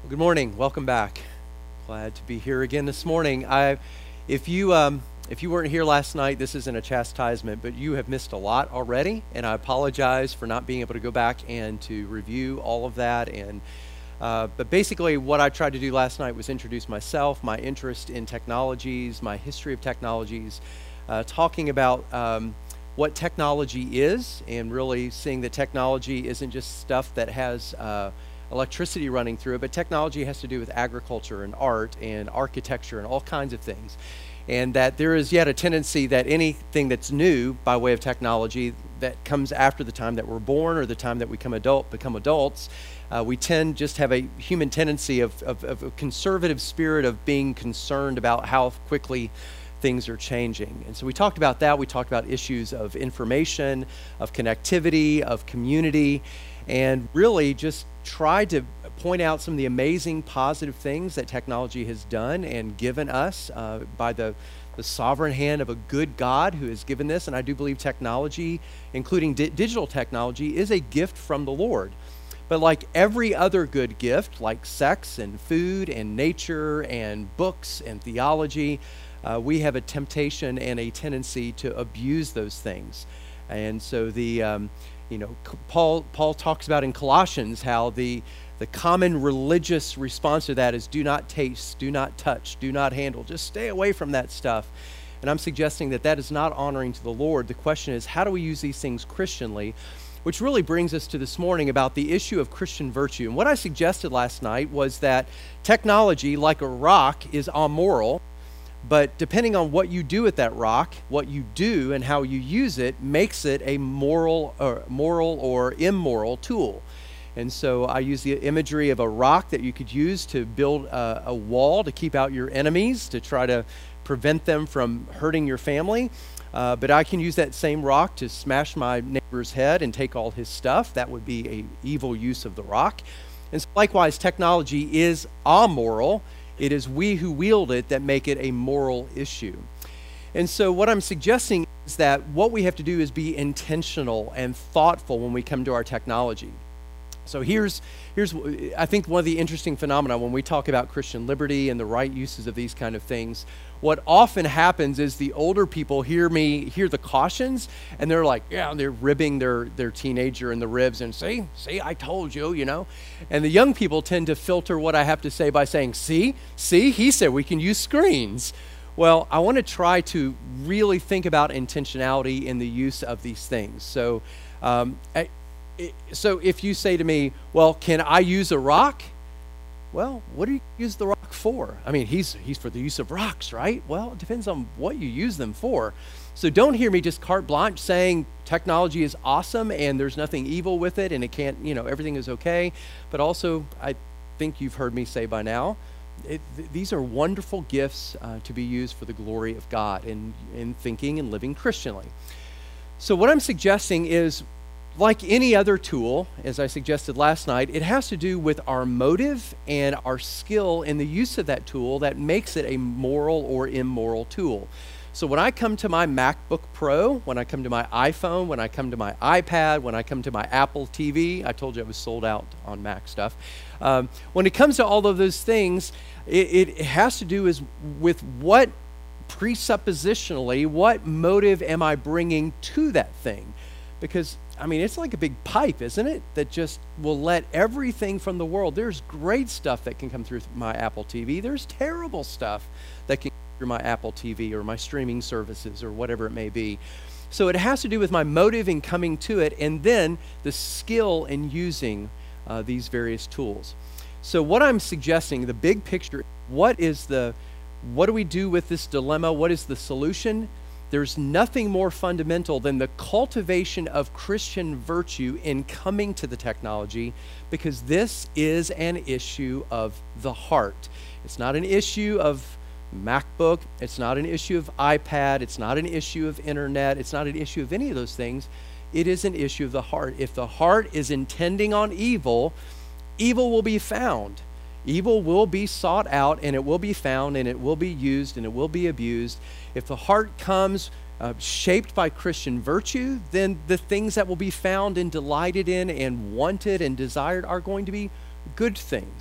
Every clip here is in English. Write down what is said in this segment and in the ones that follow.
Good morning. Welcome back. Glad to be here again this morning. If you weren't here last night, this isn't a chastisement, but you have missed a lot already, and I apologize for not being able to go back and to review all of that. But basically, what I tried to do last night was introduce myself, my interest in technologies, my history of technologies, talking about what technology is, and really seeing that technology isn't just stuff that has electricity running through it, but technology has to do with agriculture and art and architecture and all kinds of things. And that there is yet a tendency that anything that's new by way of technology that comes after the time that we're born or the time that we become adults, we tend just have a human tendency of a conservative spirit of being concerned about how quickly things are changing. And so we talked about that. We talked about issues of information, of connectivity, of community, and really just tried to point out some of the amazing positive things that technology has done and given us by the sovereign hand of a good God who has given this. And I do believe technology, including digital technology, is a gift from the Lord. But like every other good gift, like sex and food and nature and books and theology, we have a temptation and a tendency to abuse those things. And so Paul talks about in Colossians how the common religious response to that is do not taste, do not touch, do not handle, just stay away from that stuff. And I'm suggesting that that is not honoring to the Lord. The question is, how do we use these things Christianly? Which really brings us to this morning about the issue of Christian virtue. And what I suggested last night was that technology, like a rock, is amoral. But depending on what you do with that rock, what you do and how you use it makes it a moral or immoral tool. And so I use the imagery of a rock that you could use to build a wall to keep out your enemies, to try to prevent them from hurting your family. But I can use that same rock to smash my neighbor's head and take all his stuff. That would be an evil use of the rock. And so likewise, technology is amoral. It is we who wield it that make it a moral issue. And so what I'm suggesting is that what we have to do is be intentional and thoughtful when we come to our technology. So here's I think one of the interesting phenomena when we talk about Christian liberty and the right uses of these kind of things. What often happens is the older people hear the cautions, and they're like, yeah, they're ribbing their teenager in the ribs and see, I told you, you know. And the young people tend to filter what I have to say by saying, see, he said we can use screens. Well, I want to try to really think about intentionality in the use of these things. So, so if you say to me, well, can I use a rock? Well, what do you use the rock for? I mean, he's for the use of rocks, right? Well, it depends on what you use them for. So don't hear me just carte blanche saying technology is awesome and there's nothing evil with it and it can't, everything is okay. But also, I think you've heard me say by now, these are wonderful gifts to be used for the glory of God in thinking and living Christianly. So what I'm suggesting is, like any other tool, as I suggested last night, it has to do with our motive and our skill in the use of that tool that makes it a moral or immoral tool. So when I come to my MacBook Pro, when I come to my iPhone, when I come to my iPad, when I come to my Apple TV, I told you I was sold out on Mac stuff. When it comes to all of those things, it has to do with what presuppositionally, what motive am I bringing to that thing? Because it's like a big pipe, isn't it? That just will let everything from the world. There's great stuff that can come through my Apple TV. There's terrible stuff that can come through my Apple TV or my streaming services or whatever it may be. So it has to do with my motive in coming to it and then the skill in using these various tools. So what I'm suggesting, the big picture, what do we do with this dilemma? What is the solution? There's nothing more fundamental than the cultivation of Christian virtue in coming to the technology, because this is an issue of the heart. It's not an issue of MacBook. It's not an issue of iPad. It's not an issue of internet. It's not an issue of any of those things. It is an issue of the heart. If the heart is intending on evil, evil will be found. Evil will be sought out, and it will be found, and it will be used, and it will be abused. If the heart comes shaped by Christian virtue, then the things that will be found and delighted in and wanted and desired are going to be good things.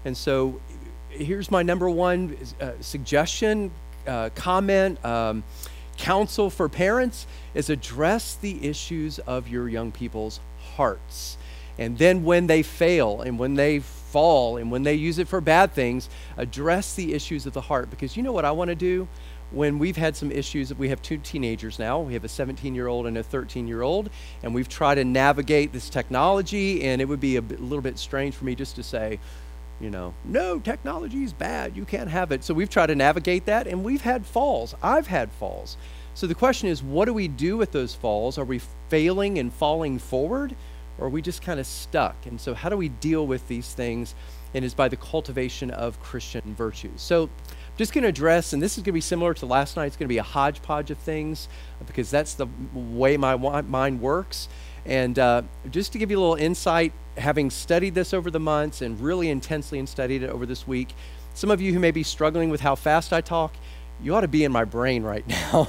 And so here's my number one suggestion, comment, counsel for parents is address the issues of your young people's hearts. And then when they fail and when they fall and when they use it for bad things, address the issues of the heart. Because you know what I want to do? When we've had some issues, we have two teenagers now. We have a 17-year-old and a 13-year-old, and we've tried to navigate this technology, and it would be a little bit strange for me just to say, you know, no, technology is bad. You can't have it. So we've tried to navigate that, and we've had falls. I've had falls. So the question is, what do we do with those falls? Are we failing and falling forward, or are we just kind of stuck? And so how do we deal with these things? And it's by the cultivation of Christian virtues. So just going to address, and this is going to be similar to last night. It's going to be a hodgepodge of things because that's the way my mind works. And just to give you a little insight, having studied this over the months and really intensely studied it over this week, some of you who may be struggling with how fast I talk, you ought to be in my brain right now.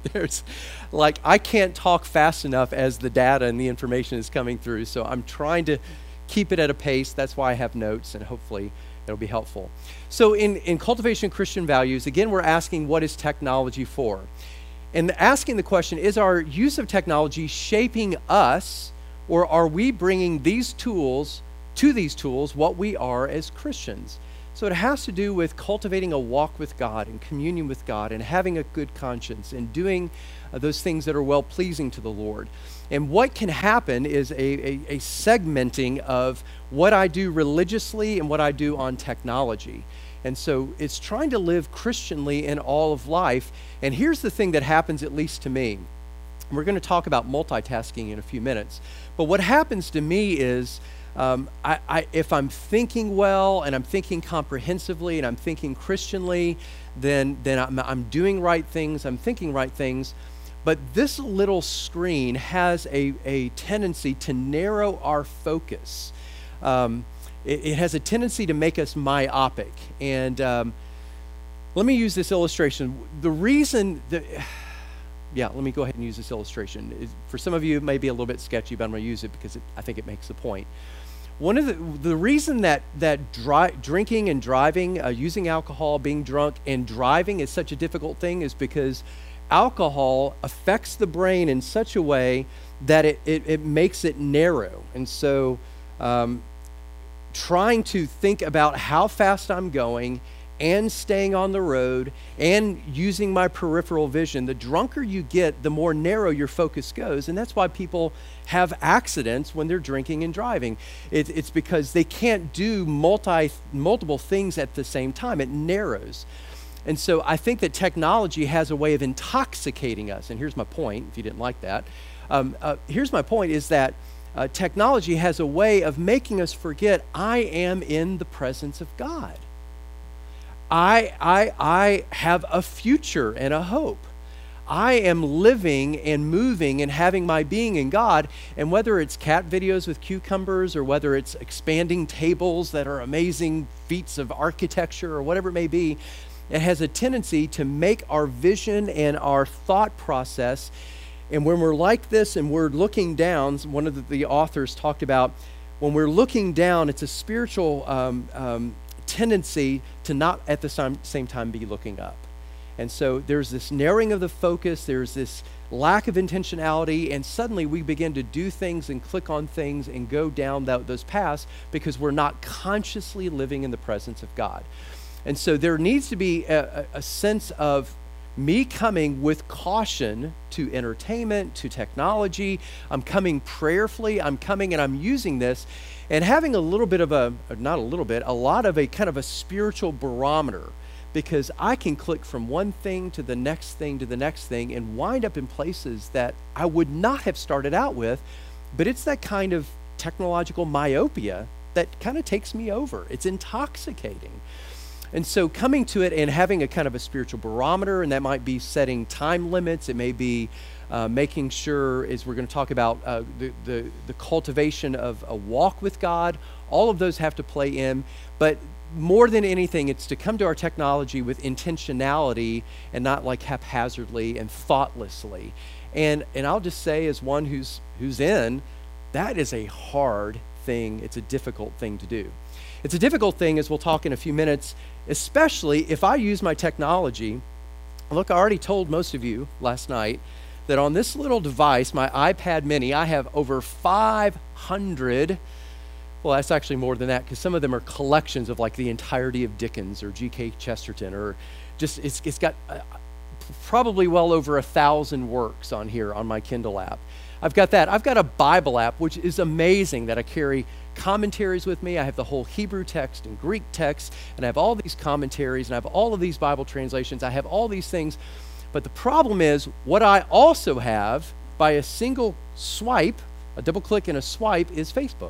I can't talk fast enough as the data and the information is coming through. So I'm trying to keep it at a pace. That's why I have notes, and hopefully it'll be helpful. So in Cultivation of Christian Values, again, we're asking, what is technology for? And asking the question, is our use of technology shaping us, or are we bringing these tools what we are as Christians? So it has to do with cultivating a walk with God and communion with God and having a good conscience and doing those things that are well-pleasing to the Lord. And what can happen is a segmenting of what I do religiously and what I do on technology. And so it's trying to live Christianly in all of life. And here's the thing that happens, at least to me. We're going to talk about multitasking in a few minutes. But what happens to me is if I'm thinking well and I'm thinking comprehensively and I'm thinking Christianly, then I'm doing right things, I'm thinking right things. But this little screen has a tendency to narrow our focus. It has a tendency to make us myopic. And let me use this illustration. The reason that... let me go ahead and use this illustration. For some of you, it may be a little bit sketchy, but I'm going to use it because I think it makes the point. One of the reason that drinking and driving, using alcohol, being drunk and driving is such a difficult thing is because alcohol affects the brain in such a way that it makes it narrow. And so trying to think about how fast I'm going and staying on the road and using my peripheral vision, the drunker you get, the more narrow your focus goes. And that's why people have accidents when they're drinking and driving. It's because they can't do multiple things at the same time. It narrows. And so I think that technology has a way of intoxicating us. And here's my point, if you didn't like that. Here's my point is that technology has a way of making us forget I am in the presence of God. I have a future and a hope. I am living and moving and having my being in God. And whether it's cat videos with cucumbers or whether it's expanding tables that are amazing feats of architecture or whatever it may be, it has a tendency to make our vision and our thought process. And when we're like this and we're looking down, one of the authors talked about when we're looking down, it's a spiritual tendency to not at the same time be looking up. And so there's this narrowing of the focus, there's this lack of intentionality, and suddenly we begin to do things and click on things and go down those paths because we're not consciously living in the presence of God. And so there needs to be a sense of me coming with caution to entertainment, to technology. I'm coming prayerfully, I'm coming and I'm using this and having a little bit of a lot of a kind of a spiritual barometer, because I can click from one thing to the next thing to the next thing and wind up in places that I would not have started out with, but it's that kind of technological myopia that kind of takes me over. It's intoxicating. And so coming to it and having a kind of a spiritual barometer, and that might be setting time limits, it may be making sure, as we're going to talk about, the cultivation of a walk with God. All of those have to play in. But more than anything, it's to come to our technology with intentionality and not like haphazardly and thoughtlessly. And I'll just say, as one who's in, that is a hard thing. It's a difficult thing to do. It's a difficult thing, as we'll talk in a few minutes, especially if I use my technology. Look, I already told most of you last night that on this little device, my iPad mini, I have over 500, well, that's actually more than that, because some of them are collections of like the entirety of Dickens or G.K. Chesterton, or just, it's got probably well over 1,000 works on here on my Kindle app. I've got that. I've got a Bible app, which is amazing, that I carry commentaries with me. I have the whole Hebrew text and Greek text, and I have all these commentaries, and I have all of these Bible translations. I have all these things. But the problem is, what I also have by a single swipe, a double click and a swipe, is Facebook.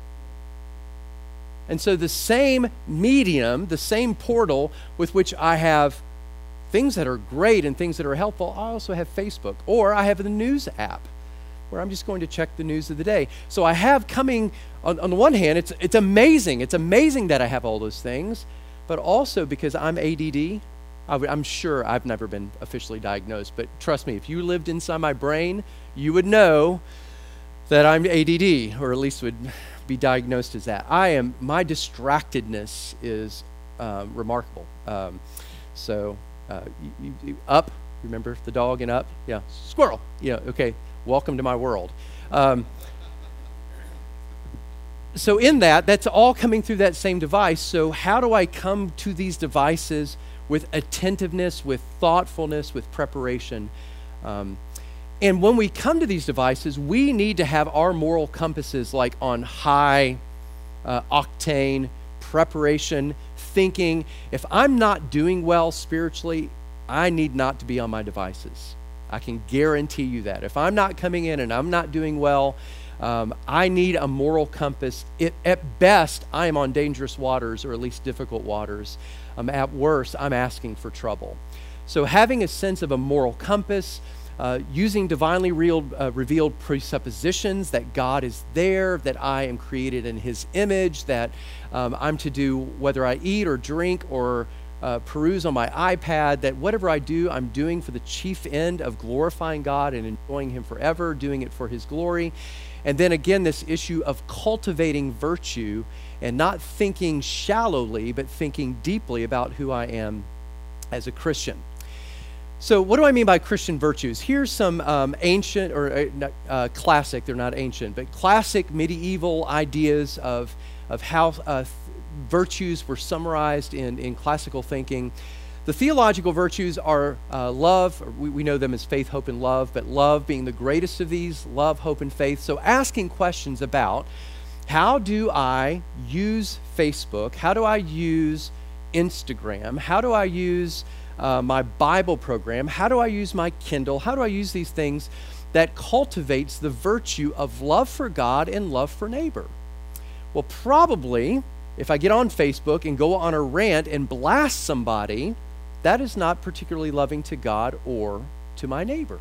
And so the same medium, the same portal with which I have things that are great and things that are helpful, I also have Facebook. Or I have the news app, where I'm just going to check the news of the day. So I have coming, on the one hand, it's amazing. It's amazing that I have all those things, but also because I'm ADD, I'm sure I've never been officially diagnosed, but trust me, if you lived inside my brain, you would know that I'm ADD, or at least would be diagnosed as that. My distractedness is remarkable. Up, remember the dog in Up? Yeah, squirrel. Yeah, okay, welcome to my world. So in that's all coming through that same device. So how do I come to these devices with attentiveness, with thoughtfulness, with preparation? And when we come to these devices, we need to have our moral compasses like on high octane, preparation, thinking. If I'm not doing well spiritually, I need not to be on my devices. I can guarantee you that. If I'm not coming in and I'm not doing well, I need a moral compass. At best, I am on dangerous waters, or at least difficult waters. At worst, I'm asking for trouble. So having a sense of a moral compass, using divinely revealed presuppositions that God is there, that I am created in His image, that I'm to do, whether I eat or drink or peruse on my iPad, that whatever I do, I'm doing for the chief end of glorifying God and enjoying Him forever, doing it for His glory. And then again, this issue of cultivating virtue and not thinking shallowly, but thinking deeply about who I am as a Christian. So what do I mean by Christian virtues? Here's some ancient, or classic, they're not ancient, but classic medieval ideas of how virtues were summarized in classical thinking. The theological virtues are love. We know them as faith, hope, and love, but love being the greatest of these, love, hope, and faith. So asking questions about, how do I use Facebook? How do I use Instagram? How do I use my Bible program? How do I use my Kindle? How do I use these things that cultivates the virtue of love for God and love for neighbor? Well, probably if I get on Facebook and go on a rant and blast somebody, that is not particularly loving to God or to my neighbor.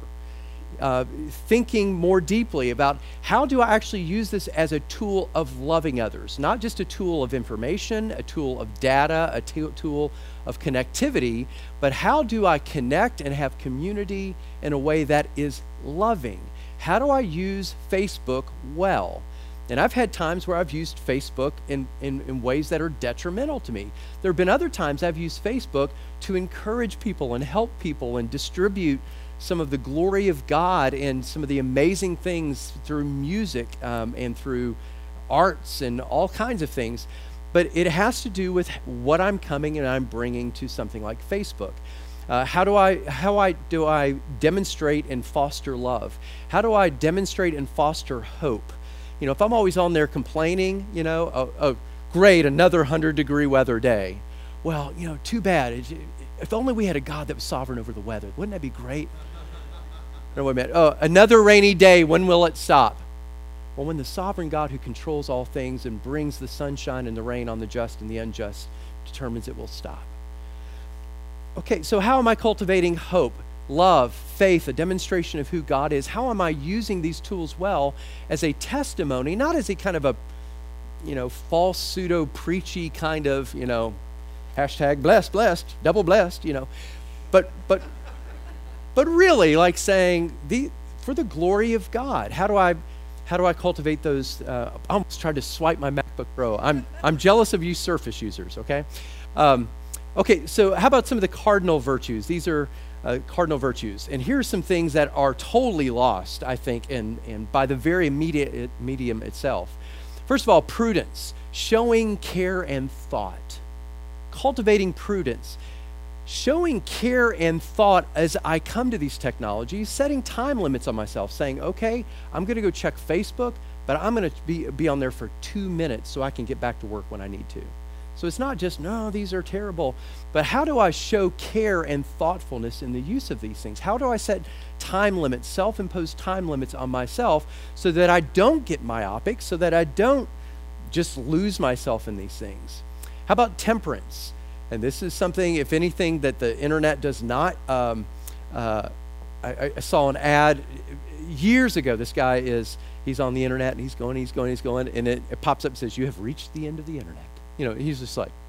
Thinking more deeply about, how do I actually use this as a tool of loving others? Not just a tool of information, a tool of data, a tool of connectivity, but how do I connect and have community in a way that is loving? How do I use Facebook well? And I've had times where I've used Facebook in ways that are detrimental to me. There have been other times I've used Facebook to encourage people and help people and distribute some of the glory of God and some of the amazing things through music and through arts and all kinds of things. But it has to do with what I'm coming and I'm bringing to something like Facebook. How do I demonstrate and foster love? How do I demonstrate and foster hope? You know, if I'm always on there complaining, you know, oh, great, another 100-degree weather day. Well, you know, too bad. If only we had a God that was sovereign over the weather. Wouldn't that be great? No, wait a minute. Oh, another rainy day. When will it stop? Well, when the sovereign God who controls all things and brings the sunshine and the rain on the just and the unjust determines it will stop. Okay, so how am I cultivating hope, love, faith, a demonstration of who God is? How am I using these tools well as a testimony, not as a kind of a, you know, false pseudo-preachy kind of, you know, hashtag blessed, double blessed, you know, but really like saying, for the glory of God. How How do I cultivate those? I almost tried to swipe my MacBook Pro. I'm jealous of you Surface users, okay? Okay, so how about some of the cardinal virtues? These are cardinal virtues. And here's some things that are totally lost, I think, and by the very medium itself. First of all, prudence, showing care and thought. Cultivating prudence. Showing care and thought as I come to these technologies, setting time limits on myself, saying, okay, I'm going to go check Facebook, but I'm going to be on there for 2 minutes so I can get back to work when I need to. So it's not just, no, these are terrible, but how do I show care and thoughtfulness in the use of these things? How do I set time limits, self-imposed time limits on myself so that I don't get myopic, so that I don't just lose myself in these things? How about temperance? And this is something, if anything, that the internet does not. I saw an ad years ago. This guy he's on the internet and he's going, and it pops up and says, "You have reached the end of the internet." You know, he's just like,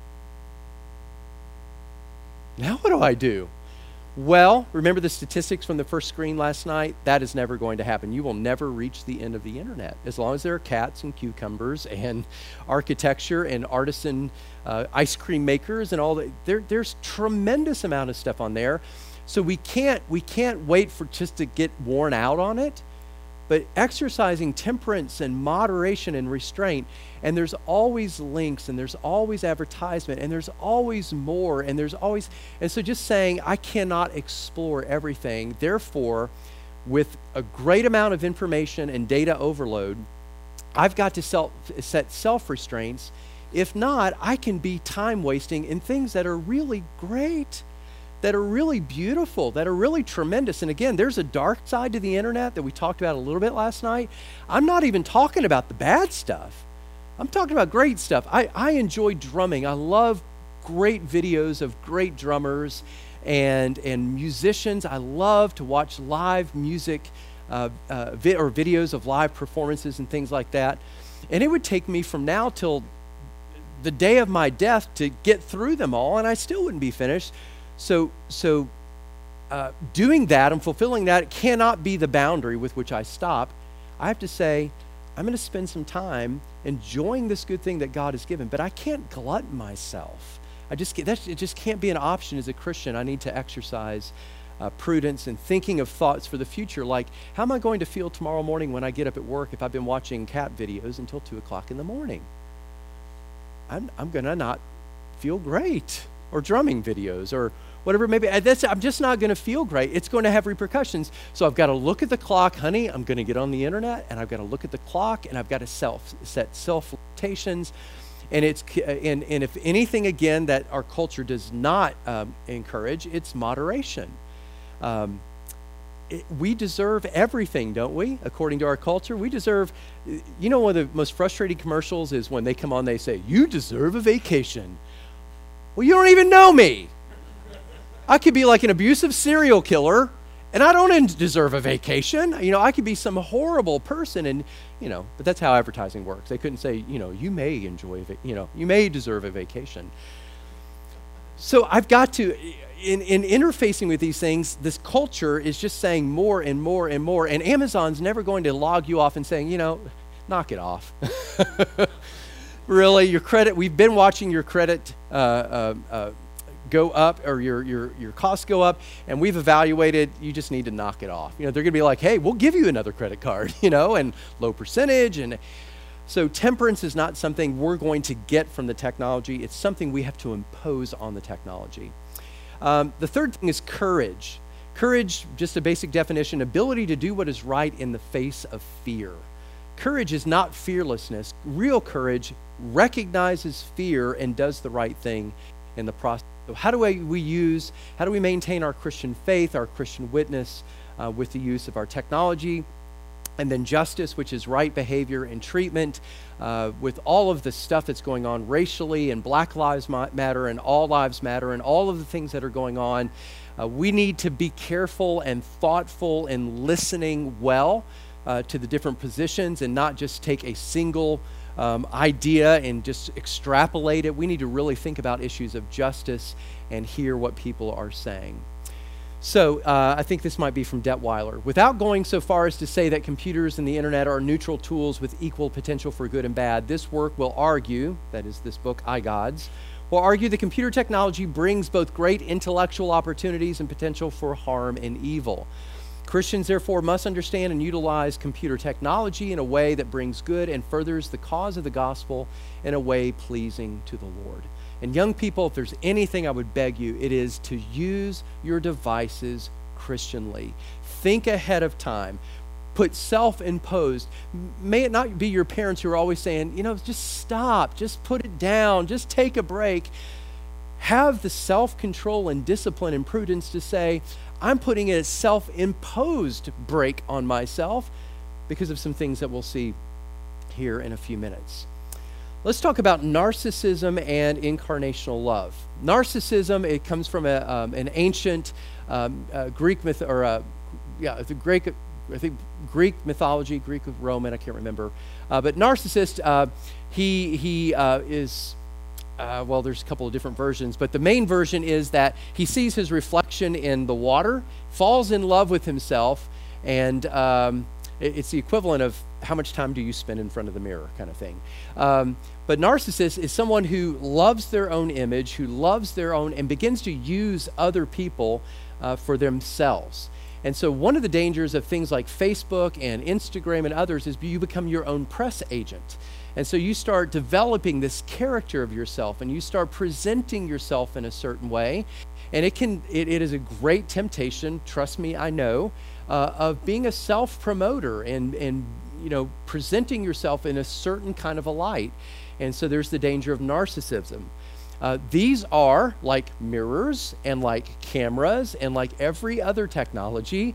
now what do I do? Well, remember the statistics from the first screen last night? That is never going to happen. You will never reach the end of the internet. As long as there are cats and cucumbers and architecture and artisan ice cream makers and all that, there's tremendous amount of stuff on there. So we can't wait for just to get worn out on it. But exercising temperance and moderation and restraint, and there's always links, and there's always advertisement, and there's always more, and so just saying, I cannot explore everything. Therefore, with a great amount of information and data overload, I've got to set self-restraints. If not, I can be time wasting in things that are really great, that are really beautiful, that are really tremendous. And again, there's a dark side to the internet that we talked about a little bit last night. I'm not even talking about the bad stuff. I'm talking about great stuff. I enjoy drumming. I love great videos of great drummers and musicians. I love to watch live music or videos of live performances and things like that. And it would take me from now till the day of my death to get through them all, and I still wouldn't be finished. So doing that and fulfilling that cannot be the boundary with which I stop. I have to say, I'm going to spend some time enjoying this good thing that God has given, but I can't glut myself. It just can't be an option as a Christian. I need to exercise prudence and thinking of thoughts for the future, like how am I going to feel tomorrow morning when I get up at work if I've been watching cat videos until 2 o'clock in the morning? I'm going to not feel great. Or drumming videos or whatever it may be. I'm just not going to feel great. It's going to have repercussions. So I've got to look at the clock, honey. I'm going to get on the internet, and I've got to look at the clock, and I've got to set self-limitations. And if anything, again, that our culture does not encourage, it's moderation. We deserve everything, don't we? According to our culture, we deserve. One of the most frustrating commercials is when they come on, they say, "You deserve a vacation." Well, you don't even know me. I could be like an abusive serial killer, and I don't deserve a vacation. I could be some horrible person, and but that's how advertising works. They couldn't say, you may enjoy, you may deserve a vacation. So I've got to, in interfacing with these things, this culture is just saying more and more and more, and Amazon's never going to log you off and saying, knock it off. Really, your credit, we've been watching your credit go up, or your costs go up, and we've evaluated, you just need to knock it off. They're going to be like, hey, we'll give you another credit card, and low percentage. And so temperance is not something we're going to get from the technology. It's something we have to impose on the technology. The third thing is courage. Courage, just a basic definition, ability to do what is right in the face of fear. Courage is not fearlessness. Real courage recognizes fear and does the right thing in the process. So how do we maintain our Christian faith, our Christian witness with the use of our technology? And then justice, which is right behavior and treatment, with all of the stuff that's going on racially, and Black Lives Matter and All Lives Matter and all of the things that are going on. We need to be careful and thoughtful and listening well to the different positions, and not just take a single idea and just extrapolate it. We need to really think about issues of justice and hear what people are saying. So I think this might be from Detweiler. Without going so far as to say that computers and the internet are neutral tools with equal potential for good and bad, this work will argue, that is this book, iGods, will argue that computer technology brings both great intellectual opportunities and potential for harm and evil. Christians, therefore, must understand and utilize computer technology in a way that brings good and furthers the cause of the gospel in a way pleasing to the Lord. And young people, if there's anything I would beg you, it is to use your devices Christianly. Think ahead of time. Put self-imposed. May it not be your parents who are always saying, just stop, just put it down, just take a break. Have the self-control and discipline and prudence to say, I'm putting a self-imposed break on myself because of some things that we'll see here in a few minutes. Let's talk about narcissism and incarnational love. Narcissism, it comes from an ancient Greek Greek mythology, Greek Roman, I can't remember. But narcissist, he is, there's a couple of different versions, but the main version is that he sees his reflection in the water, falls in love with himself, and it's the equivalent of how much time do you spend in front of the mirror kind of thing. But narcissist is someone who loves their own image, who loves their own, and begins to use other people for themselves. And so one of the dangers of things like Facebook and Instagram and others is you become your own press agent. And so you start developing this character of yourself, and you start presenting yourself in a certain way. And it is a great temptation, trust me, I know, of being a self-promoter and presenting yourself in a certain kind of a light. And so there's the danger of narcissism. These are like mirrors and like cameras and like every other technology,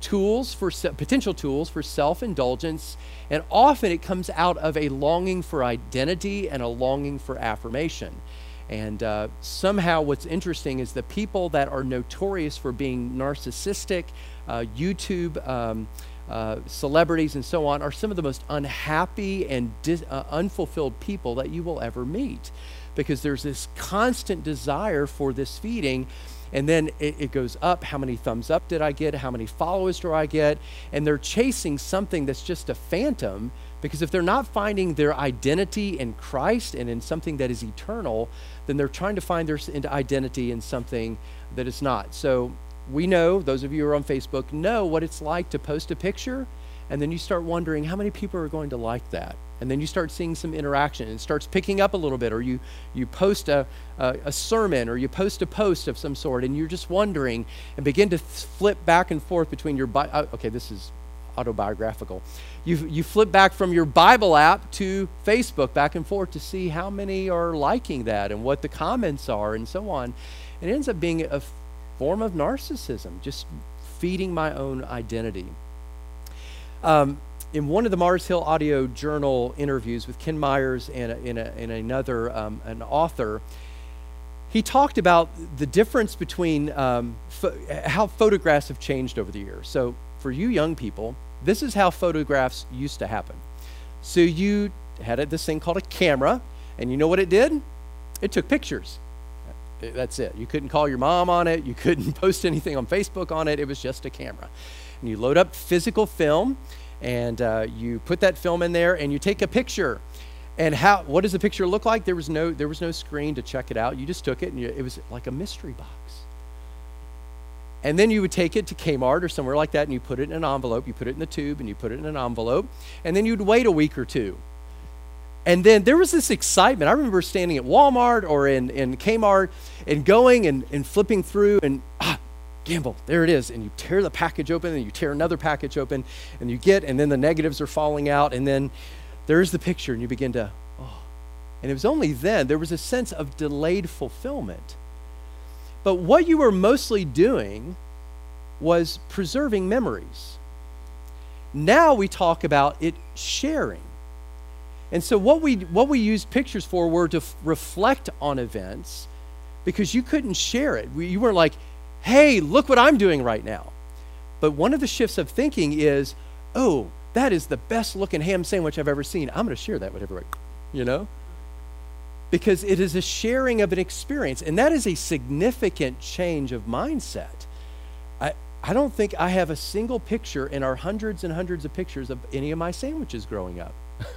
potential tools for self-indulgence, and often it comes out of a longing for identity and a longing for affirmation. And somehow what's interesting is the people that are notorious for being narcissistic, YouTube celebrities and so on, are some of the most unhappy and unfulfilled people that you will ever meet, because there's this constant desire for this feeding. And then it goes up. How many thumbs up did I get? How many followers do I get? And they're chasing something that's just a phantom, because if they're not finding their identity in Christ and in something that is eternal, then they're trying to find their identity in something that is not. So we know, those of you who are on Facebook know what it's like to post a picture, and then you start wondering how many people are going to like that. And then you start seeing some interaction, and it starts picking up a little bit, or you post a sermon, or you post a post of some sort, and you're just wondering, and begin to flip back and forth between your okay, this is autobiographical. You flip back from your Bible app to Facebook, back and forth, to see how many are liking that and what the comments are and so on. And it ends up being a form of narcissism, just feeding my own identity. In one of the Mars Hill Audio Journal interviews with Ken Myers and another an author, he talked about the difference between how photographs have changed over the years. So for you young people, this is how photographs used to happen. So you had this thing called a camera, and you know what it did? It took pictures. That's it. You couldn't call your mom on it. You couldn't post anything on Facebook on it. It was just a camera. And you load up physical film, and you put that film in there, and you take a picture. And what does the picture look like? There was no screen to check it out. You just took it, and it was like a mystery box. And then you would take it to Kmart or somewhere like that, and you put it in an envelope. You put it in the tube, and you put it in an envelope. And then you'd wait a week or two. And then there was this excitement. I remember standing at Walmart or in Kmart and going and flipping through, and Gamble, there it is. And you tear the package open, and you tear another package open, and and then the negatives are falling out, and then there's the picture, and you begin to, And it was only then there was a sense of delayed fulfillment. But what you were mostly doing was preserving memories. Now we talk about it sharing. And so what we used pictures for were to reflect on events, because you couldn't share it. You weren't like, hey, look what I'm doing right now. But one of the shifts of thinking is, oh, that is the best looking ham sandwich I've ever seen. I'm going to share that with everybody, Because it is a sharing of an experience. And that is a significant change of mindset. I don't think I have a single picture in our hundreds and hundreds of pictures of any of my sandwiches growing up.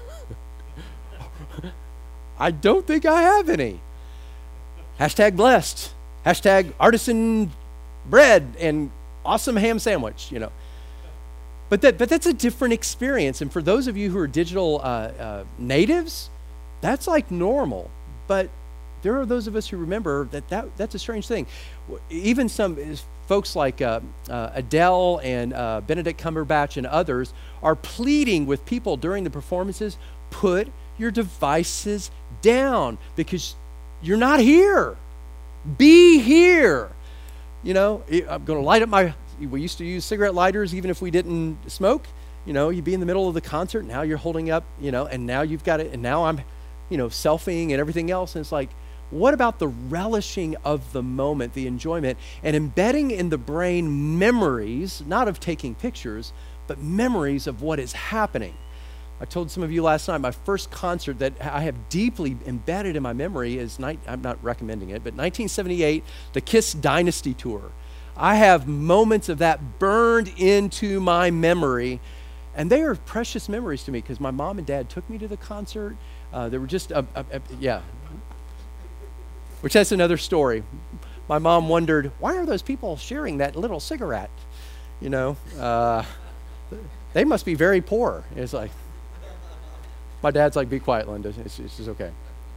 I don't think I have any. Hashtag blessed. Hashtag artisan bread and awesome ham sandwich, you know. But that's a different experience. And for those of you who are digital natives, that's like normal. But there are those of us who remember that's a strange thing. Even some folks like Adele and Benedict Cumberbatch and others are pleading with people during the performances, put your devices down because you're not here. Be here. You know, I'm going to light up we used to use cigarette lighters even if we didn't smoke. You know, you'd be in the middle of the concert, now you're holding up, you know, and now you've got it, and now I'm, you know, selfieing and everything else. And it's like, what about the relishing of the moment, the enjoyment, and embedding in the brain memories, not of taking pictures, but memories of what is happening? I told some of you last night, my first concert that I have deeply embedded in my memory is, I'm not recommending it, but 1978, the Kiss Dynasty Tour. I have moments of that burned into my memory, and they are precious memories to me because my mom and dad took me to the concert. They were just, yeah. Which that's another story. My mom wondered, why are those people sharing that little cigarette? You know, they must be very poor. It's like, my dad's like, be quiet, Linda. It's just okay.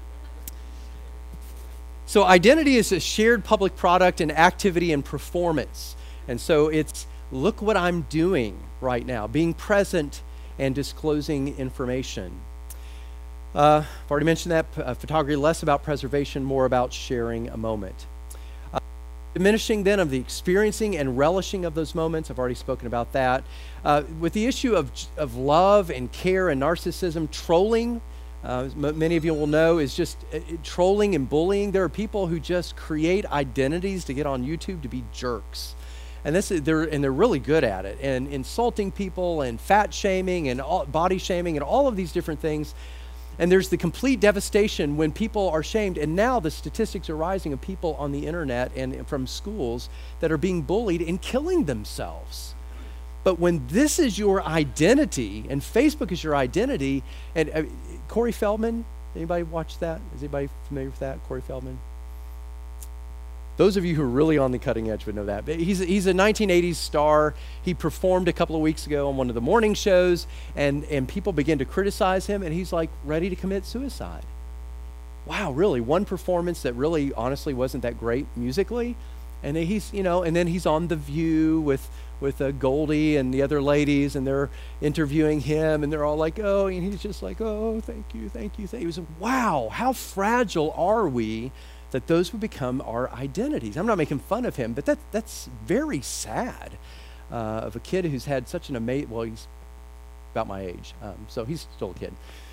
So identity is a shared public product and activity and performance. And so it's, look what I'm doing right now, being present and disclosing information. I've already mentioned that. Photography, less about preservation, more about sharing a moment. Diminishing then of the experiencing and relishing of those moments. I've already spoken about that. With the issue of love and care and narcissism, trolling, many of you will know, is just trolling and bullying. There are people who just create identities to get on YouTube to be jerks. And they're really good at it. And insulting people and fat shaming and body shaming and all of these different things. And there's the complete devastation when people are shamed. And now the statistics are rising of people on the internet and from schools that are being bullied and killing themselves. But when this is your identity and Facebook is your identity, and Corey Feldman, anybody watch that? Is anybody familiar with that, Corey Feldman? Those of you who are really on the cutting edge would know that. But he's a 1980s star. He performed a couple of weeks ago on one of the morning shows, and people began to criticize him, and he's like ready to commit suicide. Wow, really? One performance that really honestly wasn't that great musically, and then he's on The View with Goldie and the other ladies, and they're interviewing him, and they're all like, oh, and he's just like, oh, thank you. He was, wow, how fragile are we that those would become our identities. I'm not making fun of him, but that's very sad of a kid who's had such an amazing, well, he's about my age, so he's still a kid.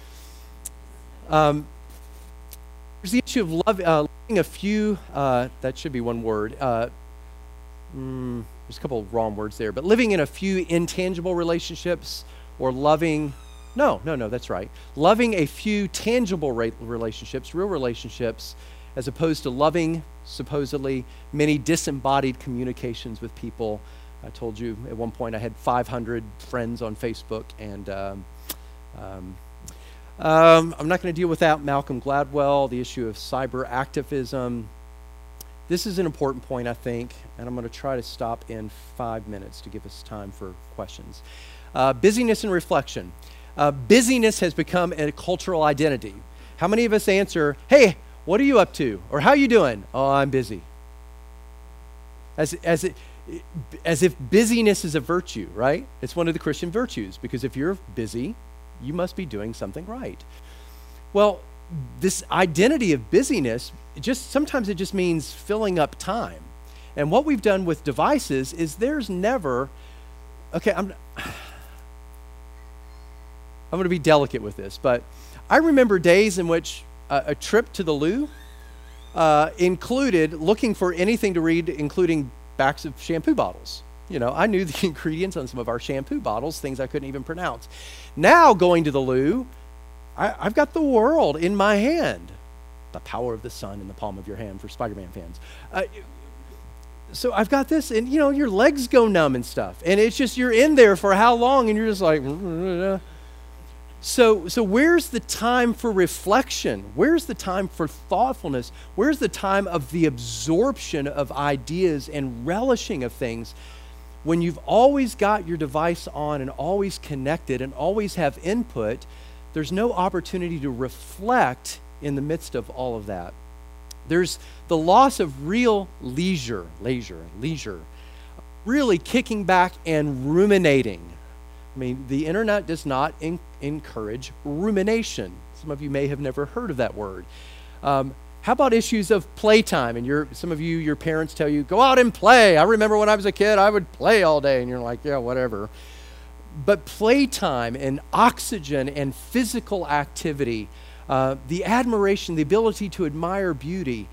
There's the issue of loving a few, that should be one word. There's a couple of wrong words there, but living in a few intangible relationships or loving, no, that's right. Loving a few tangible relationships, real relationships, as opposed to loving, supposedly, many disembodied communications with people. I told you at one point I had 500 friends on Facebook, and I'm not going to deal with that. Malcolm Gladwell, the issue of cyber activism. This is an important point, I think, and I'm going to try to stop in 5 minutes to give us time for questions. Busyness and reflection. Busyness has become a cultural identity. How many of us answer, hey, what are you up to? Or how are you doing? Oh, I'm busy. As if busyness is a virtue, right? It's one of the Christian virtues, because if you're busy, you must be doing something right. Well, this identity of busyness, sometimes it just means filling up time. And what we've done with devices is there's never, okay, I'm going to be delicate with this, but I remember days in which a trip to the loo included looking for anything to read, including backs of shampoo bottles. You know, I knew the ingredients on some of our shampoo bottles, things I couldn't even pronounce. Now going to the loo, I've got the world in my hand. The power of the sun in the palm of your hand for Spider-Man fans. so I've got this, and your legs go numb and stuff, and it's just you're in there for how long, and you're just like. So where's the time for reflection? Where's the time for thoughtfulness? Where's the time of the absorption of ideas and relishing of things when you've always got your device on and always connected and always have input? There's no opportunity to reflect in the midst of all of that. There's the loss of real leisure, really kicking back and ruminating. I mean, the internet does not encourage rumination. Some of you may have never heard of that word. How about issues of playtime? And some of you, your parents tell you, go out and play. I remember when I was a kid, I would play all day. And you're like, yeah, whatever. But playtime and oxygen and physical activity, the admiration, the ability to admire beauty,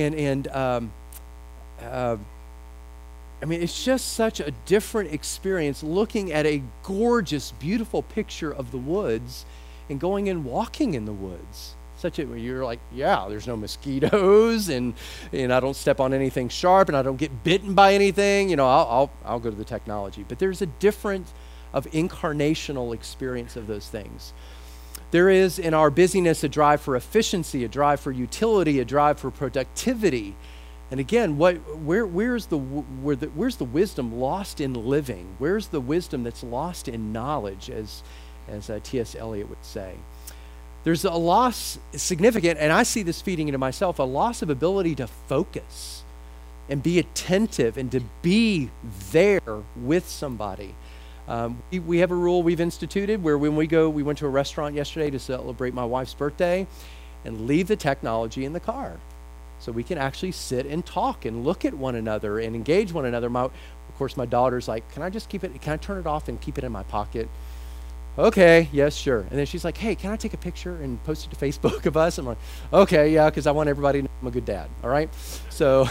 I mean, it's just such a different experience looking at a gorgeous, beautiful picture of the woods and going and walking in the woods. You're like, yeah, there's no mosquitoes, and I don't step on anything sharp, and I don't get bitten by anything. I'll go to the technology. But there's a different of incarnational experience of those things. There is in our busyness a drive for efficiency, a drive for utility, a drive for productivity. And again, where's the wisdom lost in living? Where's the wisdom that's lost in knowledge, as T.S. Eliot would say? There's a loss, significant, and I see this feeding into myself, a loss of ability to focus and be attentive and to be there with somebody. We have a rule we've instituted where when we went to a restaurant yesterday to celebrate my wife's birthday and leave the technology in the car. So we can actually sit and talk and look at one another and engage one another. Of course, my daughter's like, can I turn it off and keep it in my pocket? Okay, yes, sure. And then she's like, hey, can I take a picture and post it to Facebook of us? I'm like, okay, yeah, because I want everybody to know I'm a good dad, all right? So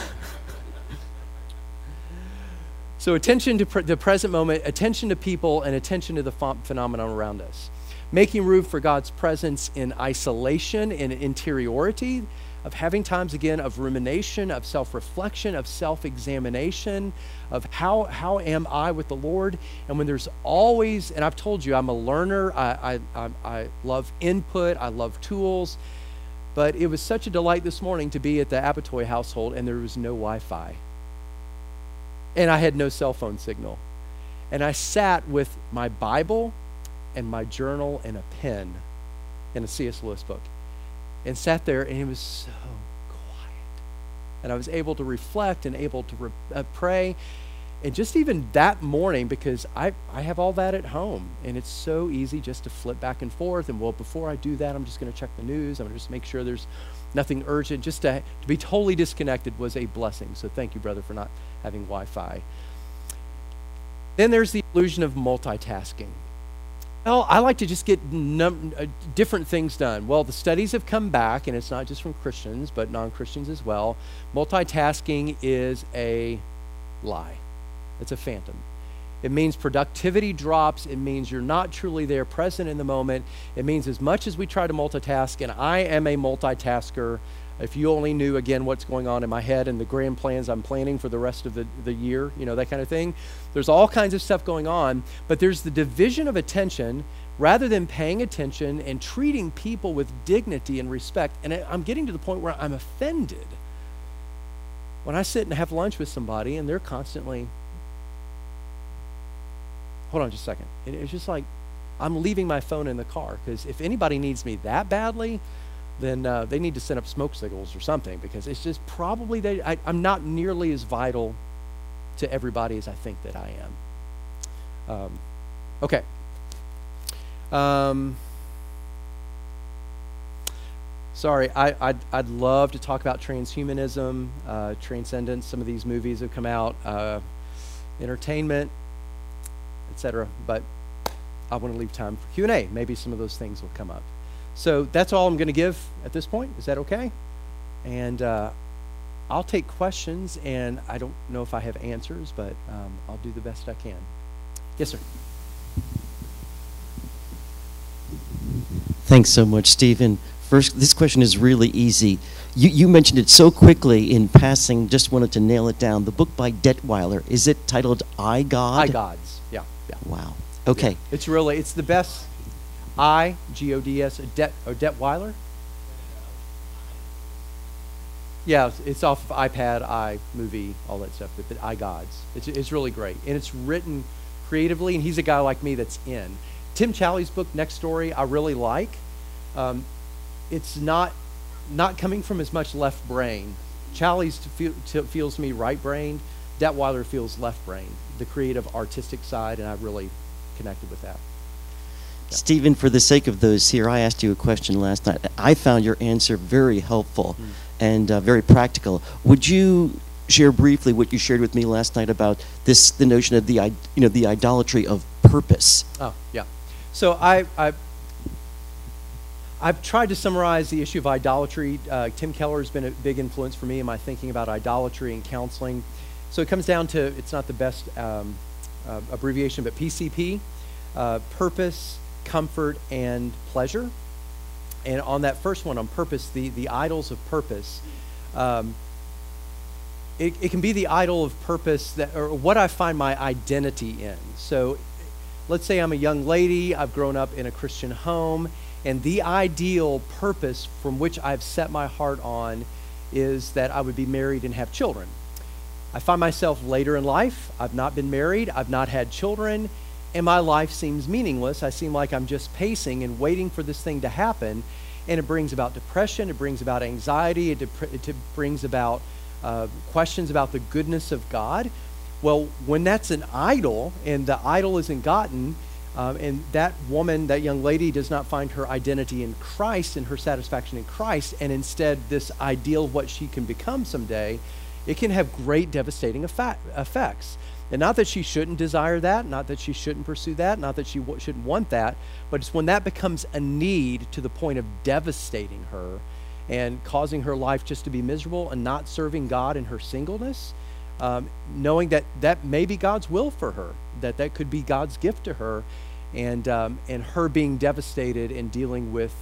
attention to the present moment, attention to people, and attention to the phenomenon around us. Making room for God's presence in isolation, in interiority, of having times again of rumination, of self-reflection, of self-examination, of how am I with the Lord? And when there's always, and I've told you, I'm a learner, I love input, I love tools, but it was such a delight this morning to be at the Apatoy household and there was no Wi-Fi. And I had no cell phone signal. And I sat with my Bible and my journal and a pen and a C.S. Lewis book. And sat there, and it was so quiet. And I was able to reflect and able to pray. And just even that morning, because I have all that at home, and it's so easy just to flip back and forth. And well, before I do that, I'm just going to check the news. I'm going to just make sure there's nothing urgent. Just to be totally disconnected was a blessing. So thank you, brother, for not having Wi-Fi. Then there's the illusion of multitasking. Well, I like to just get different things done. Well, the studies have come back, and it's not just from Christians, but non-Christians as well. Multitasking is a lie. It's a phantom. It means productivity drops. It means you're not truly there, present in the moment. It means as much as we try to multitask, and I am a multitasker, if you only knew, again, what's going on in my head and the grand plans I'm planning for the rest of the year, that kind of thing. There's all kinds of stuff going on, but there's the division of attention rather than paying attention and treating people with dignity and respect. And I'm getting to the point where I'm offended when I sit and have lunch with somebody and they're constantly, hold on just a second. It's just like I'm leaving my phone in the car, because if anybody needs me that badly, then they need to send up smoke signals or something, because it's just probably I'm not nearly as vital to everybody as I think that I am. Okay. Sorry, I'd love to talk about transhumanism, transcendence. Some of these movies have come out, entertainment, etc. But I want to leave time for Q&A. Maybe some of those things will come up. So that's all I'm going to give at this point. Is that okay? And I'll take questions, and I don't know if I have answers, but I'll do the best I can. Yes, sir. Thanks so much, Stephen. First, this question is really easy. You mentioned it so quickly in passing, just wanted to nail it down. The book by Detweiler, is it titled I, God? I Gods, yeah. Wow. Okay. Yeah. It's the best. I-G-O-D-S, Detweiler? Yeah, it's off of iPad, iMovie, all that stuff, but I Gods. It's really great. And it's written creatively, and he's a guy like me that's in. Tim Challies' book, Next Story, I really like. It's not coming from as much left brain. Challies feels me right-brained. Detweiler feels left-brained, the creative, artistic side, and I really connected with that. Yeah. Stephen, for the sake of those here, I asked you a question last night. I found your answer very helpful and very practical. Would you share briefly what you shared with me last night about the notion of the idolatry of purpose? Oh, yeah. So I've tried to summarize the issue of idolatry. Tim Keller has been a big influence for me in my thinking about idolatry and counseling. So it comes down to, it's not the best abbreviation, but PCP, purpose, comfort, and pleasure. And on that first one, on purpose, the idols of purpose, it can be the idol of purpose or what I find my identity in. So let's say I'm a young lady, I've grown up in a Christian home, and the ideal purpose from which I've set my heart on is that I would be married and have children. I find myself later in life, I've not been married, I've not had children, and my life seems meaningless. I seem like I'm just pacing and waiting for this thing to happen, and it brings about depression, it brings about anxiety, it brings about questions about the goodness of God. Well, when that's an idol, and the idol isn't gotten, and that woman, that young lady, does not find her identity in Christ and her satisfaction in Christ, and instead this ideal of what she can become someday, it can have great devastating effects. And not that she shouldn't desire that, not that she shouldn't pursue that, not that she shouldn't want that, but it's when that becomes a need to the point of devastating her and causing her life just to be miserable and not serving God in her singleness, knowing that that may be God's will for her, that could be God's gift to her, and her being devastated and dealing with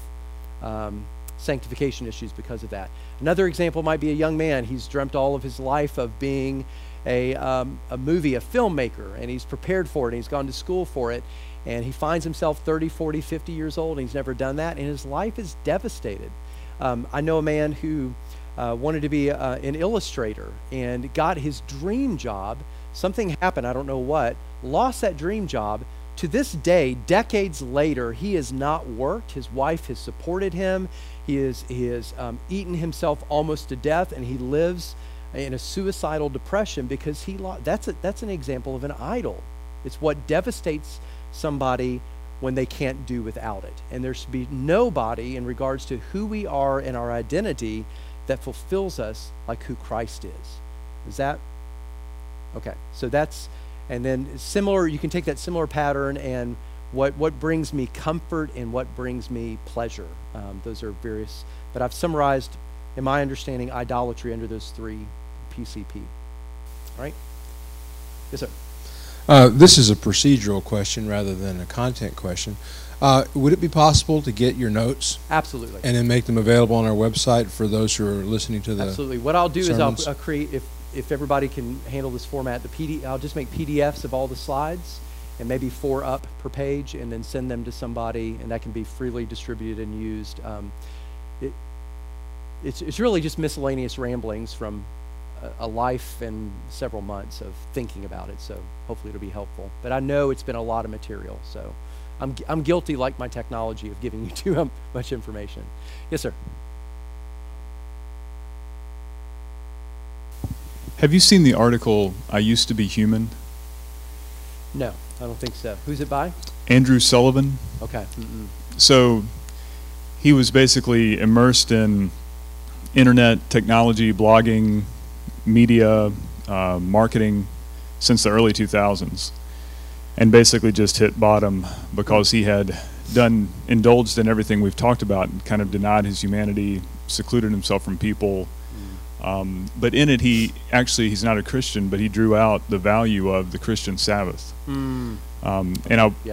sanctification issues because of that. Another example might be a young man. He's dreamt all of his life of being a filmmaker, and he's prepared for it, and he's gone to school for it, and he finds himself 30, 40, 50 years old, and he's never done that, and his life is devastated. I know a man who wanted to be an illustrator and got his dream job. Something happened, I don't know what, lost that dream job. To this day, decades later, he has not worked. His wife has supported him. He has eaten himself almost to death, and he lives in a suicidal depression because that's an example of an idol. It's what devastates somebody when they can't do without it. And there should be nobody in regards to who we are and our identity that fulfills us like who Christ is. Is that? Okay, so that's, and then similar, you can take that similar pattern and what brings me comfort and what brings me pleasure. Those are various, but I've summarized, in my understanding, idolatry under those three PCP. All right? Yes, sir. This is a procedural question rather than a content question. Would it be possible to get your notes? Absolutely. And then make them available on our website for those who are listening to the Absolutely. What I'll do sermons? is I'll create, if everybody can handle this format, I'll just make PDFs of all the slides and maybe 4 up per page, and then send them to somebody, and that can be freely distributed and used. It's really just miscellaneous ramblings from a life and several months of thinking about it, so hopefully it'll be helpful. But I know it's been a lot of material, so I'm guilty, like my technology, of giving you too much information. Yes, sir. Have you seen the article, I Used to Be Human? No, I don't think so. Who's it by? Andrew Sullivan. Okay. So he was basically immersed in internet technology, blogging, media, marketing since the early 2000s, and basically just hit bottom because he had indulged in everything we've talked about and kind of denied his humanity, secluded himself from people. But in it, he's not a Christian, but he drew out the value of the Christian Sabbath.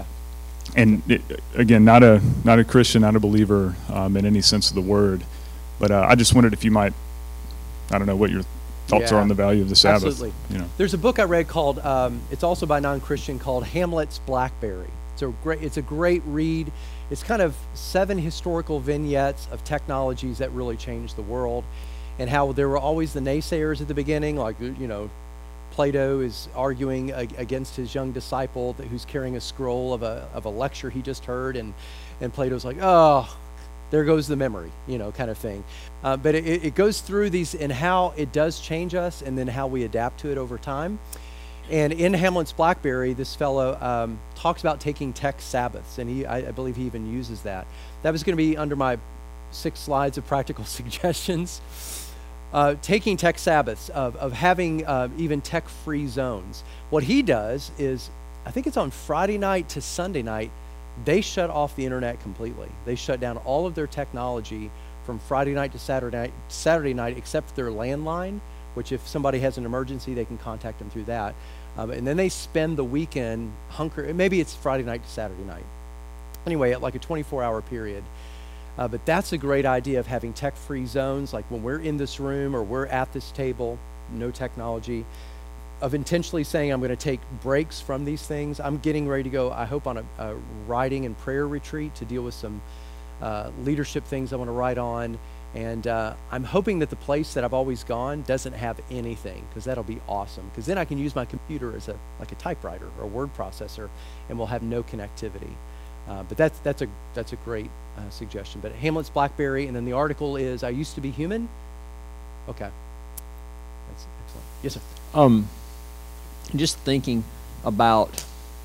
Again, not a Christian, not a believer in any sense of the word, But I just wondered if you might, I don't know what your thoughts are Yeah. on the value of the Sabbath. Absolutely. You know. There's a book I read called, it's also by a non-Christian, called Hamlet's Blackberry. It's a great read. It's kind of 7 historical vignettes of technologies that really changed the world, and how there were always the naysayers at the beginning, like, you know, Plato is arguing against his young disciple who's carrying a scroll of a lecture he just heard, and Plato's like, oh, there goes the memory, you know, kind of thing. But it goes through these and how it does change us, and then how we adapt to it over time. And in Hamlet's Blackberry, this fellow talks about taking tech Sabbaths, and I believe he even uses that. That was going to be under my 6 slides of practical suggestions. Taking tech Sabbaths, of having even tech-free zones. What he does is, I think it's on Friday night to Sunday night, they shut off the internet completely. They shut down all of their technology from Friday night to Saturday night, except for their landline, which if somebody has an emergency, they can contact them through that. And then they spend the weekend maybe it's Friday night to Saturday night. Anyway, at like a 24-hour period. But that's a great idea of having tech-free zones, like when we're in this room or we're at this table, no technology, of intentionally saying I'm going to take breaks from these things. I'm getting ready to go, I hope, on a writing and prayer retreat to deal with some leadership things I want to write on. And I'm hoping that the place that I've always gone doesn't have anything, because that'll be awesome. Because then I can use my computer as like a typewriter or a word processor, and we'll have no connectivity. But that's a great suggestion. But Hamlet's Blackberry, and then the article is I Used to Be Human. Okay, that's excellent. Yes, sir. Just thinking about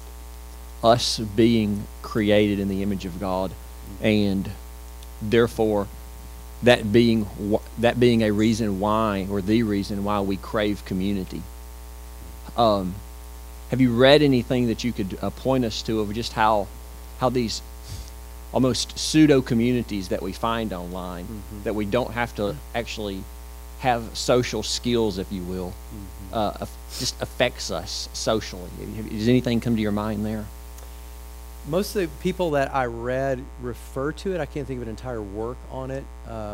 us being created in the image of God, and therefore that being a reason why, or the reason why, we crave community. Have you read anything that you could point us to of just how these almost pseudo communities that we find online, that we don't have to actually have social skills, if you will, just affects us socially? Does anything come to your mind there? Most of the people that I read refer to it. I can't think of an entire work on it.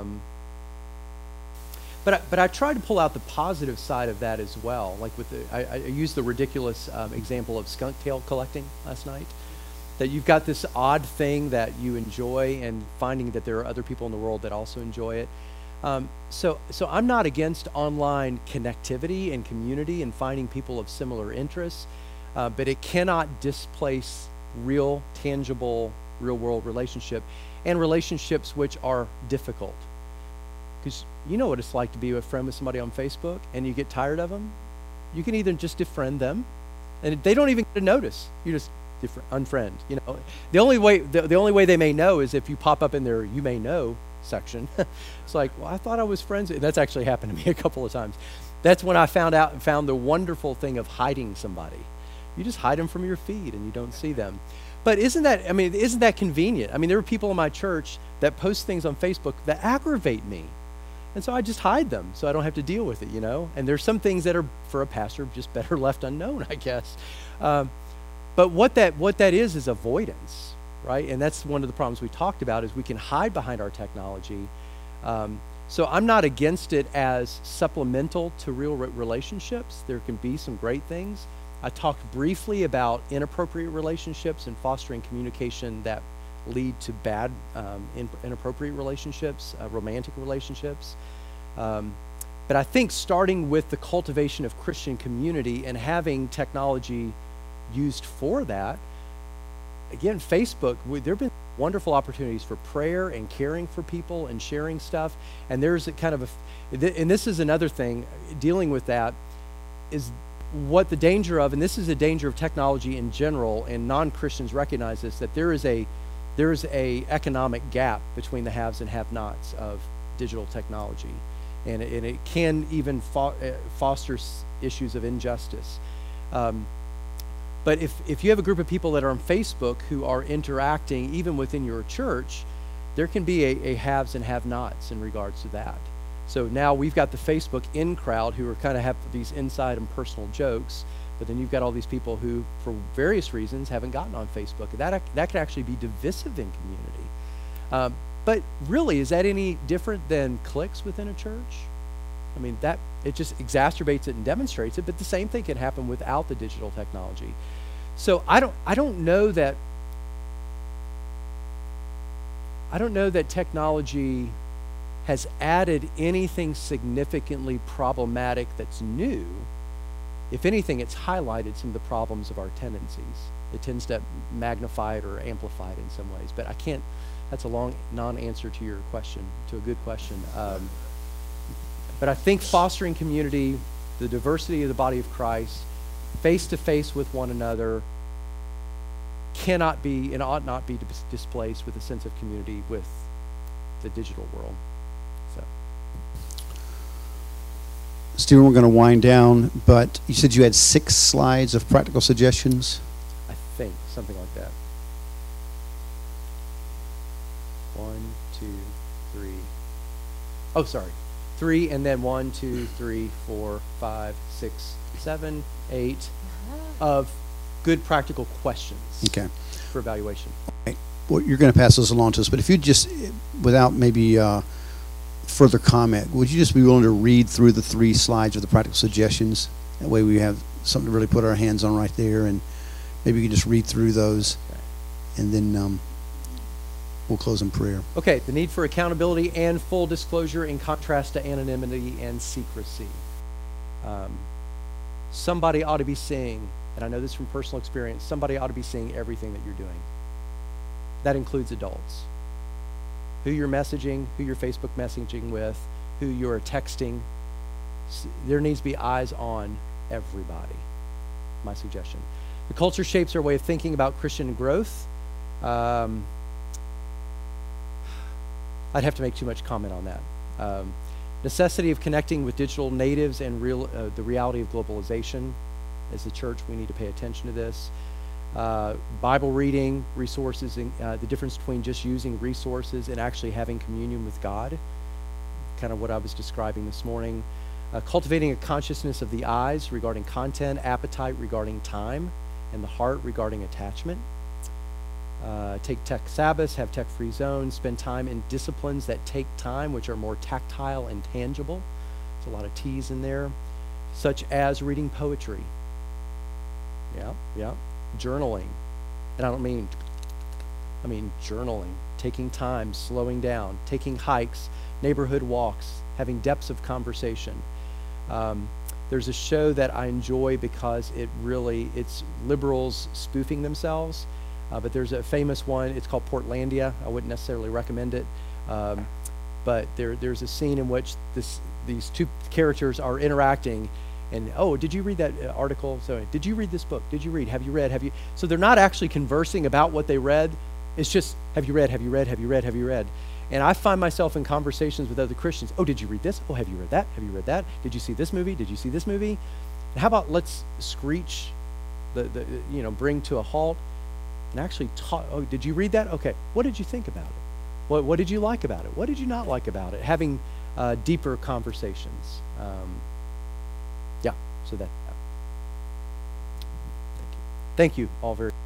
But I tried to pull out the positive side of that as well. Like I used the ridiculous example of skunk tail collecting last night. That you've got this odd thing that you enjoy, and finding that there are other people in the world that also enjoy it. So I'm not against online connectivity and community and finding people of similar interests, but it cannot displace real, tangible, real-world relationship, and relationships which are difficult. Because you know what it's like to be a friend with somebody on Facebook, and you get tired of them. You can either just defriend them, and they don't even get a notice. You just unfriend. You know, the only way they may know is if you pop up in their "you may know" section. It's like, well, I thought I was friends. That's actually happened to me a couple of times. That's when I found the wonderful thing of hiding somebody. You just hide them from your feed and you don't see them. But isn't that convenient? I mean, there are people in my church that post things on Facebook that aggravate me. And so I just hide them so I don't have to deal with it, you know? And there's some things that are, for a pastor, just better left unknown, I guess. But what that is avoidance, right? And that's one of the problems we talked about, is we can hide behind our technology. So I'm not against it as supplemental to real relationships. There can be some great things. I talked briefly about inappropriate relationships and fostering communication that lead to bad, inappropriate relationships, romantic relationships. But I think starting with the cultivation of Christian community and having technology used for that, again, Facebook, there have been wonderful opportunities for prayer and caring for people and sharing stuff. And there's a kind of and this is another thing, dealing with that, is what the danger of, and this is a danger of technology in general, and non-Christians recognize this, that there is a economic gap between the haves and have-nots of digital technology, and it can even foster issues of injustice. But if you have a group of people that are on Facebook who are interacting even within your church, there can be a haves and have-nots in regards to that. So now we've got the Facebook in crowd who are kind of have these inside and personal jokes, but then you've got all these people who, for various reasons, haven't gotten on Facebook. That can actually be divisive in community. But really, is that any different than cliques within a church? I mean, that it just exacerbates it and demonstrates it, but the same thing can happen without the digital technology. So I don't know that technology has added anything significantly problematic that's new. If anything, it's highlighted some of the problems of our tendencies. It tends to magnify it or amplify it in some ways. But I can't, that's a long non-answer to your question, to a good question. But I think fostering community, the diversity of the body of Christ, face-to-face with one another, cannot be and ought not be displaced with a sense of community with the digital world. So, Stephen, we're going to wind down, but you said you had 6 slides of practical suggestions? I think something like that. 1, 2, 3. Oh, sorry. 3, and then 1, 2, 3, 4, 5, 6, 7, 8 of good practical questions. Okay. For evaluation. Well, you're going to pass those along to us, but if you just, without maybe further comment, would you just be willing to read through the 3 slides of the practical suggestions? That way we have something to really put our hands on right there, and maybe you can just read through those, okay. And then we'll close in prayer. Okay, the need for accountability and full disclosure in contrast to anonymity and secrecy. Somebody ought to be seeing, and I know this from personal experience, somebody ought to be seeing everything that you're doing. That includes adults. Who you're messaging, who you're Facebook messaging with, who you're texting. There needs to be eyes on everybody, my suggestion. The culture shapes our way of thinking about Christian growth. I'd have to make too much comment on that. Necessity of connecting with digital natives and the reality of globalization. As the church, we need to pay attention to this. Bible reading, resources, and the difference between just using resources and actually having communion with God, kind of what I was describing this morning. Cultivating a consciousness of the eyes regarding content, appetite regarding time, and the heart regarding attachment. Take tech Sabbaths, have tech-free zones, spend time in disciplines that take time, which are more tactile and tangible. There's a lot of T's in there, such as reading poetry. Yeah. Journaling. And I mean journaling, taking time, slowing down, taking hikes, neighborhood walks, having depths of conversation. There's a show that I enjoy because it's liberals spoofing themselves. But there's a famous one, it's called Portlandia. I wouldn't necessarily recommend it. But there's a scene in which these 2 characters are interacting, and, oh, did you read that article? So, did you read this book? Did you read? Have you read? Have you? So they're not actually conversing about what they read. It's just, have you read? Have you read? Have you read? Have you read? And I find myself in conversations with other Christians. Oh, did you read this? Oh, have you read that? Have you read that? Did you see this movie? Did you see this movie? And how about let's screech, bring to a halt, and actually talk. Oh, did you read that? Okay, what did you think about it? What did you like about it? What did you not like about it? Having deeper conversations. So that. Thank you all very.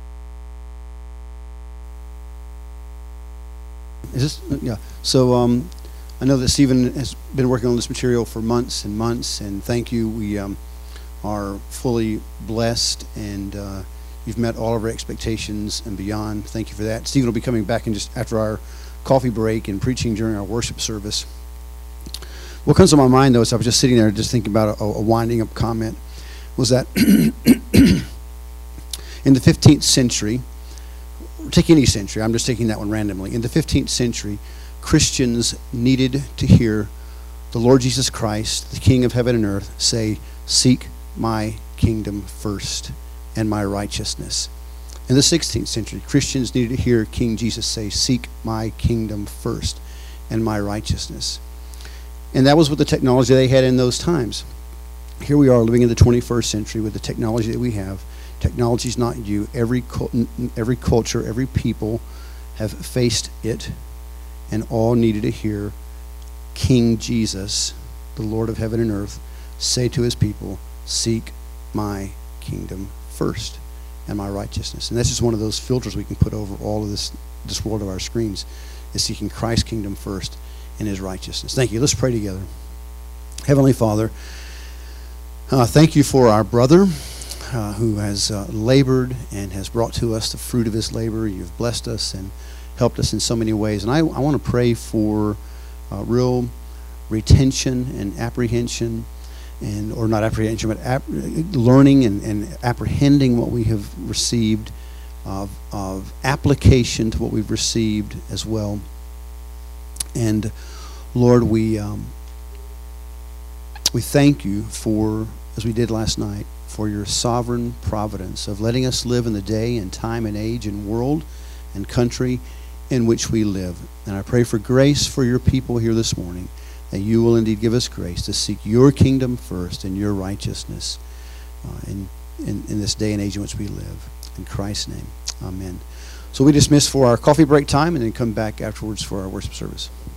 Is this? Yeah. So I know that Stephen has been working on this material for months and months, and thank you. We are fully blessed, and you've met all of our expectations and beyond. Thank you for that. Stephen will be coming back in just after our coffee break and preaching during our worship service. What comes to my mind, though, as I was just sitting there just thinking about a winding up comment, was that in the 15th century, take any century, I'm just taking that one randomly. In the 15th century, Christians needed to hear the Lord Jesus Christ, the King of heaven and earth, say, "Seek my kingdom first and my righteousness." In the 16th century, Christians needed to hear King Jesus say, "Seek my kingdom first and my righteousness." And that was with the technology they had in those times. Here we are living in the 21st century with the technology that we have. Technology is not new. Every culture, every people have faced it, and all needed to hear King Jesus, the Lord of heaven and earth, say to his people, "Seek my kingdom first and my righteousness." And that's just one of those filters we can put over all of this world of our screens. is seeking Christ's kingdom first and his righteousness. Thank you. Let's pray together. Heavenly Father, thank you for our brother who has labored and has brought to us the fruit of his labor. You've blessed us and helped us in so many ways. And I want to pray for real retention and apprehension, or not apprehension, but learning and apprehending what we have received, of application to what we've received as well. And Lord, we thank you for, as we did last night, for your sovereign providence of letting us live in the day and time and age and world and country in which we live. And I pray for grace for your people here this morning, that you will indeed give us grace to seek your kingdom first and your righteousness in this day and age in which we live. In Christ's name, amen. So we dismiss for our coffee break time and then come back afterwards for our worship service.